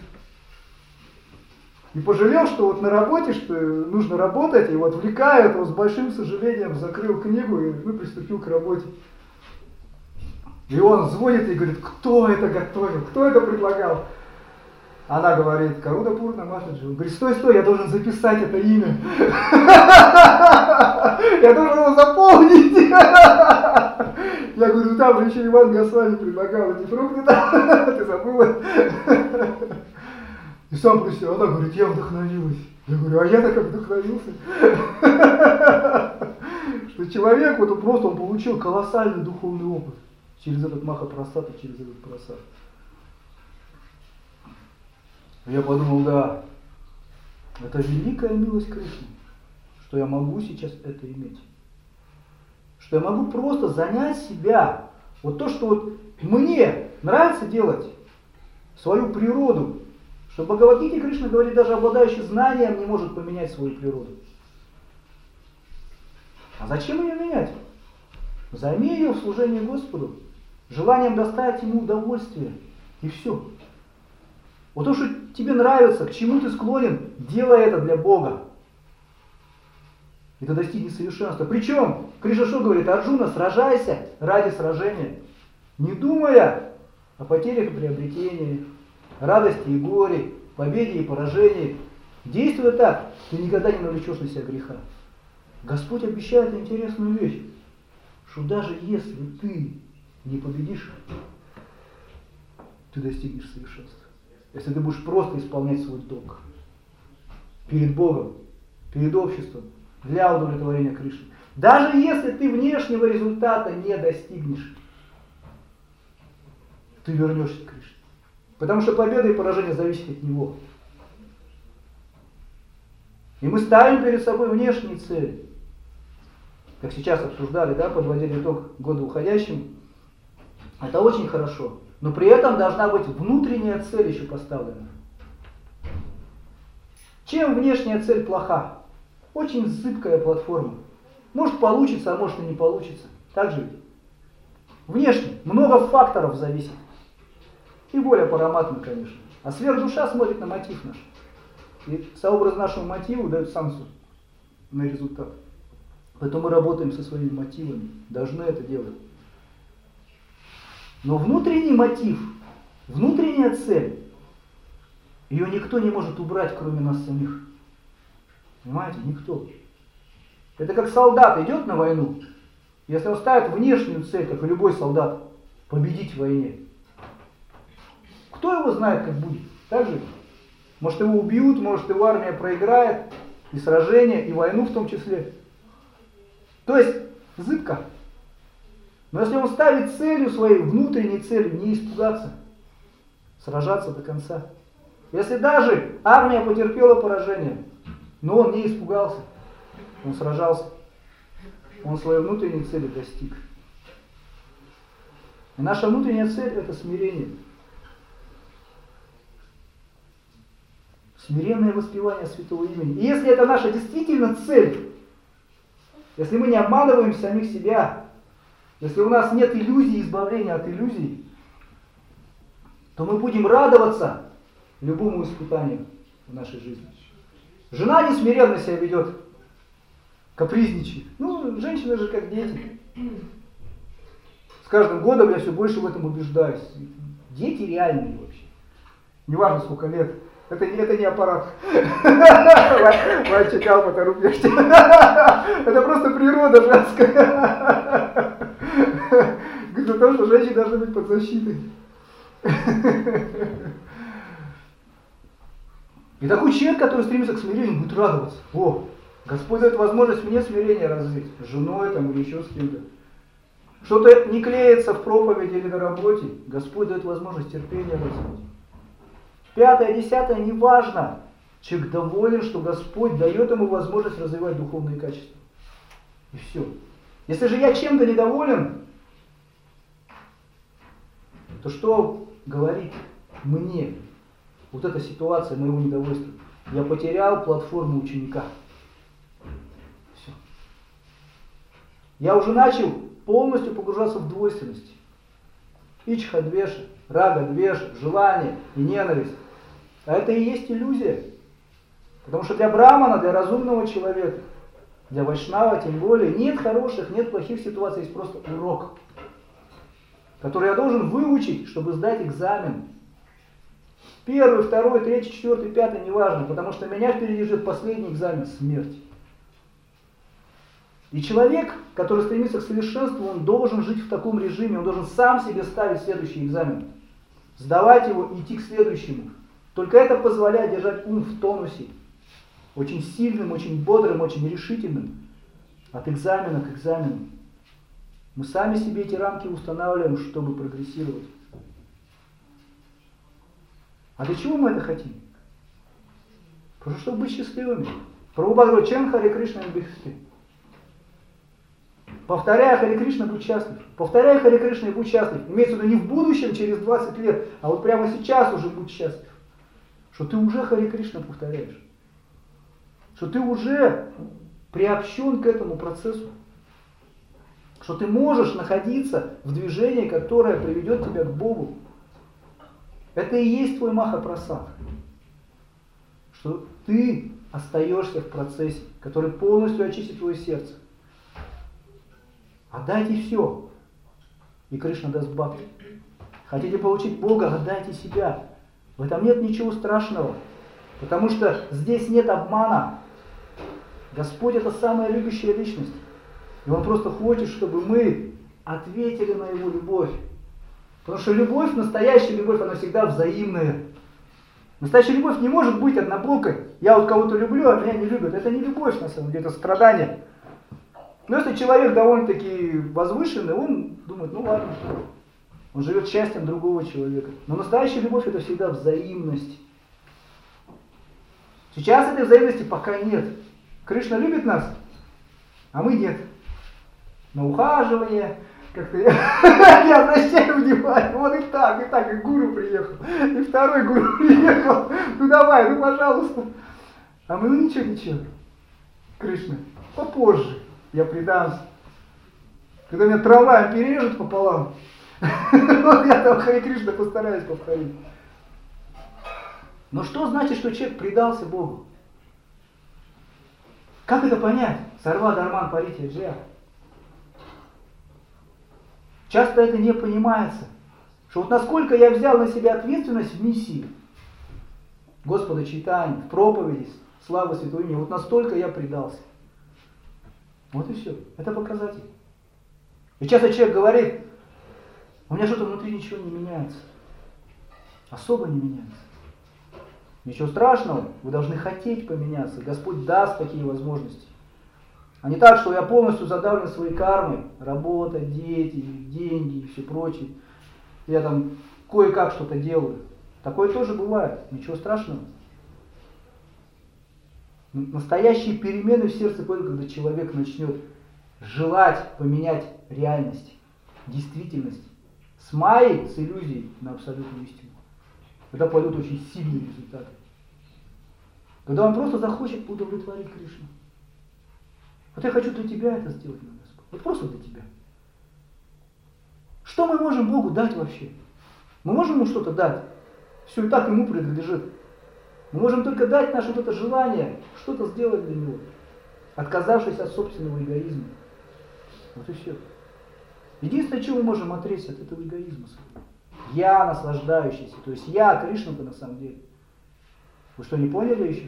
И пожалел, что вот на работе, что нужно работать, и вот отвлекает, он с большим сожалением закрыл книгу и ну, приступил к работе. И он звонит и говорит, кто это готовил, кто это предлагал? Она говорит, Каруда Пурна Матаджи. Он говорит, стой, стой, я должен записать это имя. Я должен его запомнить. Я говорю, ну там же еще Иван Госвами предлагал эти фрукты, ты забыла? И сам про себя, она говорит, я вдохновилась. Я говорю, а я-то как вдохновился. Что человек, вот он просто он получил колоссальный духовный опыт через этот Махапрасад и через этот Прасад. Я подумал, да, это великая милость Кришны, что я могу сейчас это иметь. Что я могу просто занять себя. Вот то, что вот мне нравится делать, свою природу. Что в Бхагавад-гите Кришна говорит, даже обладающий знанием не может поменять свою природу. А зачем ее менять? Займи ее в служении Господу, желанием доставить Ему удовольствие. И все. Вот то, что тебе нравится, к чему ты склонен, делай это для Бога. И ты достигнешь совершенства. Причем, Кришна что говорит? Арджуна, сражайся ради сражения, не думая о потерях и приобретениях, радости и горе, победе и поражении. Действуя так, ты никогда не навлечешь на себя греха. Господь обещает интересную вещь, что даже если ты не победишь, ты достигнешь совершенства. Если ты будешь просто исполнять свой долг перед Богом, перед обществом, для удовлетворения Кришны. Даже если ты внешнего результата не достигнешь, ты вернешься к Кришне. Потому что победа и поражение зависят от Него. И мы ставим перед собой внешние цели. Как сейчас обсуждали, да, подводили итог года уходящему. Это очень хорошо. Но при этом должна быть внутренняя цель еще поставлена. Чем внешняя цель плоха? Очень зыбкая платформа. Может получится, а может и не получится. Так же ведь? Внешне много факторов зависит. И воля параматма, конечно. А сверхдуша смотрит на мотив наш. И сообраз нашему мотиву дает сансу на результат. Поэтому мы работаем со своими мотивами. Должны это делать. Но внутренний мотив, внутренняя цель, ее никто не может убрать, кроме нас самих. Понимаете? Никто. Это как солдат идет на войну. Если он ставит внешнюю цель, как и любой солдат, победить в войне, кто его знает, как будет? Так же? Может, его убьют, может, его армия проиграет, и сражение, и войну в том числе. То есть, зыбко. Но если он ставит целью своей, внутренней целью, не испугаться, сражаться до конца. Если даже армия потерпела поражение, но он не испугался, он сражался, он своей внутренней цели достиг. И наша внутренняя цель – это смирение. Смиренное воспевание святого имени. И если это наша действительно цель, если мы не обманываем самих себя, если у нас нет иллюзий, избавления от иллюзий, то мы будем радоваться любому испытанию в нашей жизни. Жена несмиренно себя ведет, капризничает. Ну, женщины же как дети. С каждым годом я все больше в этом убеждаюсь. Дети реальные вообще. Неважно сколько лет. Это, это не аппарат. Мальчик Алпата рубежьте. Это просто природа женская. Говорит о том, что женщины должны быть под защитой. И такой человек, который стремится к смирению, будет радоваться. О, Господь дает возможность мне смирение развить. С женой там, или еще с кем-то. Что-то не клеится в проповеди или на работе. Господь дает возможность терпения развить. Пятое, десятое, неважно. Человек доволен, что Господь дает ему возможность развивать духовные качества. И все. Если же я чем-то недоволен, то что говорит мне вот эта ситуация моего недовольства? Я потерял платформу ученика. Все. Я уже начал полностью погружаться в двойственность. Ичха-двеша, рага-двеша, желание и ненависть. А это и есть иллюзия. Потому что для брамана, для разумного человека, для вайшнава тем более, нет хороших, нет плохих ситуаций, есть просто урок, который я должен выучить, чтобы сдать экзамен. Первый, второй, третий, четвертый, пятый, неважно, потому что меня впереди ждет последний экзамен — смерть. И человек, который стремится к совершенству, он должен жить в таком режиме, он должен сам себе ставить следующий экзамен, сдавать его и идти к следующему. Только это позволяет держать ум в тонусе, очень сильным, очень бодрым, очень решительным, от экзамена к экзамену. Мы сами себе эти рамки устанавливаем, чтобы прогрессировать. А для чего мы это хотим? Просто чтобы быть счастливыми. Прабхупада говорит: «Чем Харе Кришна Бхакти?» Повторяя Харе Кришна, будь счастлив. Повторяя Харе Кришна и будь счастлив. Имеется в виду не в будущем, через двадцать лет, а вот прямо сейчас уже будь счастлив. Что ты уже Харе Кришна повторяешь. Что ты уже приобщен к этому процессу. Что ты можешь находиться в движении, которое приведет тебя к Богу. Это и есть твой Маха-прасад. Что ты остаешься в процессе, который полностью очистит твое сердце. Отдайте все, и Кришна даст бхакти. Хотите получить Бога, отдайте себя. В этом нет ничего страшного, потому что здесь нет обмана. Господь — это самая любящая личность. И Он просто хочет, чтобы мы ответили на Его любовь. Потому что любовь, настоящая любовь, она всегда взаимная. Настоящая любовь не может быть однобокой. Я вот кого-то люблю, а меня не любят. Это не любовь, на самом деле, это страдание. Но если человек довольно-таки возвышенный, он думает: ну ладно, он живет счастьем другого человека. Но настоящая любовь — это всегда взаимность. Сейчас этой взаимности пока нет. Кришна любит нас, а мы нет. На ухаживание как-то я не обращаю внимания. Вот и так, и так, и гуру приехал, и второй гуру приехал. Ну давай, ну пожалуйста. А мы: ну ничего, ничего. Кришна, попозже я предамся. Когда меня трамваем перережут пополам, вот я там Харе Кришна постараюсь повторить. Но что значит, что человек предался Богу? Как это понять? Сарва Дharman Паритяджья. Часто это не понимается. Что вот насколько я взял на себя ответственность в миссии Господа Чайтаньи, в проповеди славы Святого Имени, вот настолько я предался. Вот и все. Это показатель. И часто человек говорит: у меня что-то внутри ничего не меняется. Особо не меняется. Ничего страшного, вы должны хотеть поменяться. Господь даст такие возможности. А не так, что я полностью задавлен своей кармой. Работа, дети, деньги и все прочее. Я там кое-как что-то делаю. Такое тоже бывает. Ничего страшного. Настоящие перемены в сердце пойдут, когда человек начнет желать поменять реальность, действительность. С майей, с иллюзией на абсолютную истину. Тогда пойдут очень сильные результаты. Когда он просто захочет удовлетворить Кришну. Вот я хочу для тебя это сделать, мой Господь. Вот просто для тебя. Что мы можем Богу дать вообще? Мы можем ему что-то дать? Все и так ему принадлежит. Мы можем только дать наше вот это желание, что-то сделать для него, отказавшись от собственного эгоизма. Вот и все. Единственное, чего мы можем отречься от этого эгоизма своего. Я наслаждающийся. То есть я Кришна-то на самом деле. Вы что, не поняли еще?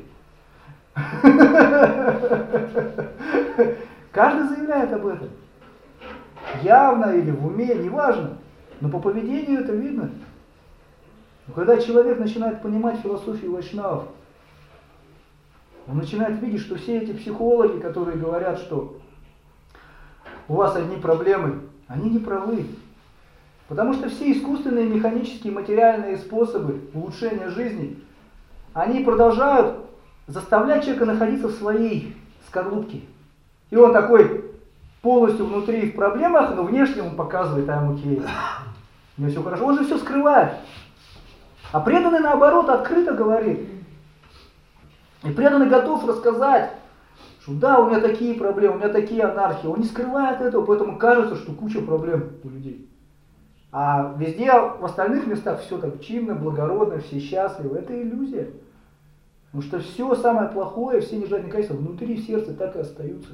Каждый заявляет об этом. Явно или в уме, неважно. Но по поведению это видно. Но когда человек начинает понимать философию вайшнавов, он начинает видеть, что все эти психологи, которые говорят, что у вас одни проблемы, они не правы. Потому что все искусственные, механические, материальные способы улучшения жизни, они продолжают заставлять человека находиться в своей скорлупке. И он такой полностью внутри в проблемах, но внешне он показывает, там окей, у него все хорошо. Он же все скрывает. А преданный, наоборот, открыто говорит. И преданный готов рассказать, что да, у меня такие проблемы, у меня такие анархии. Он не скрывает этого, поэтому кажется, что куча проблем у людей. А везде, в остальных местах все так чинно, благородно, все счастливы. Это иллюзия. Потому что все самое плохое, все нежелательные качества внутри, в сердце так и остаются.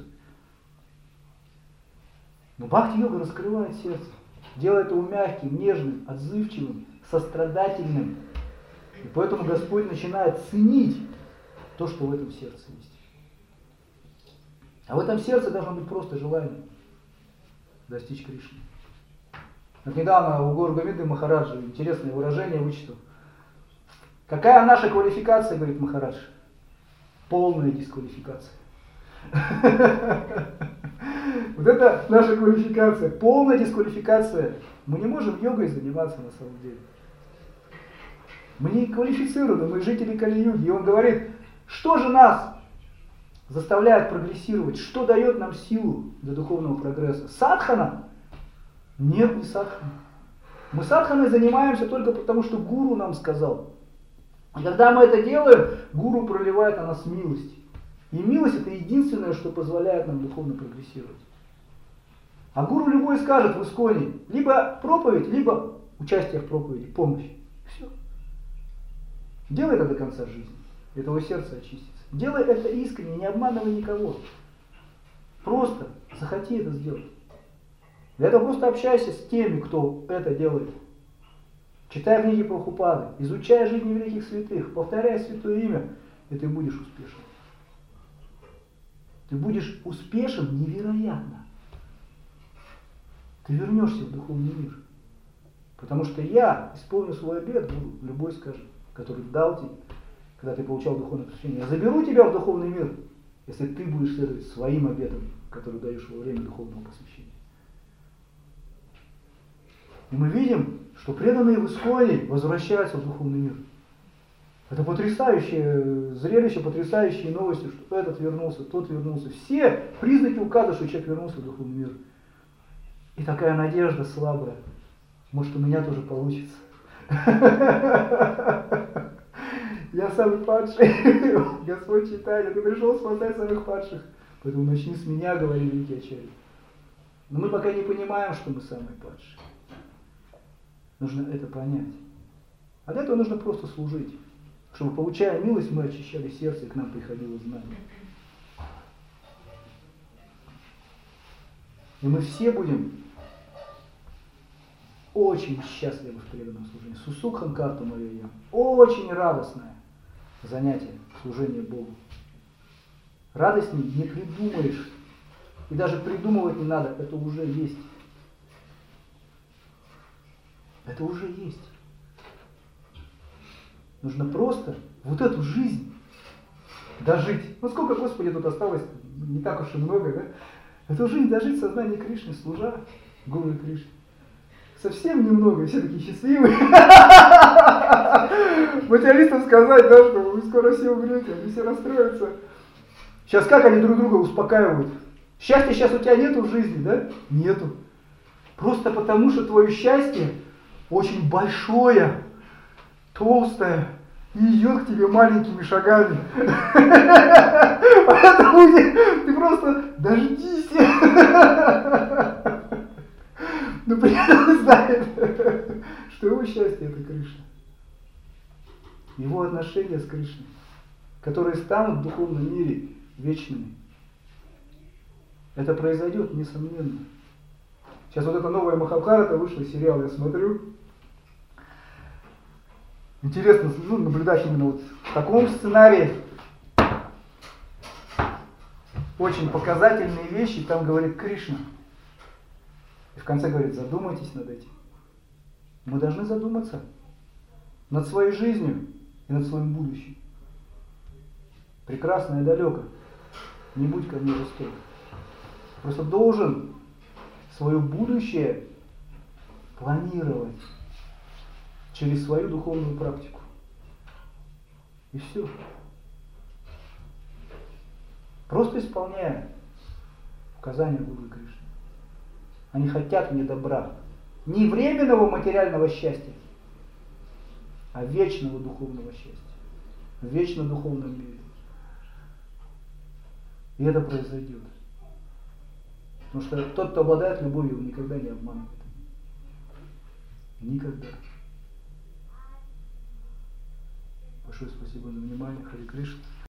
Но бхакти-йога раскрывает сердце, делает его мягким, нежным, отзывчивым, сострадательным. И поэтому Господь начинает ценить то, что в этом сердце есть. А в этом сердце должно быть просто желание достичь Кришны. Вот недавно у Гаур Гоминды Махараджа интересное выражение вычитал. Какая наша квалификация, говорит Махарадж? Полная дисквалификация. Вот это наша квалификация. Полная дисквалификация. Мы не можем йогой заниматься на самом деле. Мы не квалифицированы, мы жители Кали-юги. И он говорит, что же нас заставляет прогрессировать, что дает нам силу для духовного прогресса? Садхана? Нет, не садхана. Мы садханой занимаемся только потому, что гуру нам сказал. И когда мы это делаем, гуру проливает на нас милость. И милость это единственное, что позволяет нам духовно прогрессировать. А гуру любой скажет в Исконе, либо проповедь, либо участие в проповеди, помощь. Все. Делай это до конца жизни, и твое сердце очистится. Делай это искренне, не обманывай никого. Просто захоти это сделать. Для этого просто общайся с теми, кто это делает. Читай книги Прабхупады, изучай жизни великих святых, повторяй святое имя, и ты будешь успешен. Ты будешь успешен невероятно. Ты вернешься в духовный мир. Потому что я исполню свой обет, Гуру, любой скажет, который дал тебе, когда ты получал духовное просвещение. Я заберу тебя в духовный мир, если ты будешь следовать своим обетам, которые даешь во время духовного посвящения. И мы видим, что преданные в Исконе возвращаются в духовный мир. Это потрясающее зрелище, потрясающие новости, что этот вернулся, тот вернулся. Все признаки указывают, что человек вернулся в духовный мир. И такая надежда слабая. Может, у меня тоже получится. Я самый падший. Господь читает, ты пришел спасать самых падших. Поэтому начни с меня, говорили великие ачарьи. Но мы пока не понимаем, что мы самые падшие. Нужно это понять. А для этого нужно просто служить. Чтобы, получая милость, мы очищали сердце, и к нам приходило знание. И мы все будем очень счастливы в преданном служении. Сусукхан карту Мария. Очень радостное занятие, служение Богу. Радостней не придумаешь. И даже придумывать не надо, это уже есть. Это уже есть. Нужно просто вот эту жизнь дожить. Ну сколько, Господи, тут осталось? Не так уж и много, да? Эту жизнь дожить в сознании Кришны, служа Гуру Кришне. Совсем немного, и все такие счастливые. Материалистам сказать, да, что вы скоро все умрете, они все расстроятся. Сейчас как они друг друга успокаивают? Счастья сейчас у тебя нету в жизни, да? Нету. Просто потому, что твое счастье очень большое, толстое, и идет к тебе маленькими шагами. Поэтому ты просто дождись. Но при этом знает, что его счастье это Кришна. Его отношения с Кришной, которые станут в духовном мире вечными. Это произойдет, несомненно. Сейчас вот эта новая Махабхарата вышла, сериал я смотрю. Интересно, ну, наблюдать именно вот в таком сценарии. Очень показательные вещи, там говорит Кришна. И в конце говорит, задумайтесь над этим. Мы должны задуматься над своей жизнью и над своим будущим. Прекрасно и далеко. Не будь ко мне жесток. Просто должен свое будущее планировать через свою духовную практику. И все. Просто исполняя указания Гуру Кришны. Они хотят мне добра. Не временного материального счастья, а вечного духовного счастья. В вечно духовном мире. И это произойдет. Потому что тот, кто обладает любовью, он никогда не обманывает. Никогда. Большое спасибо за внимание. Харе Кришна.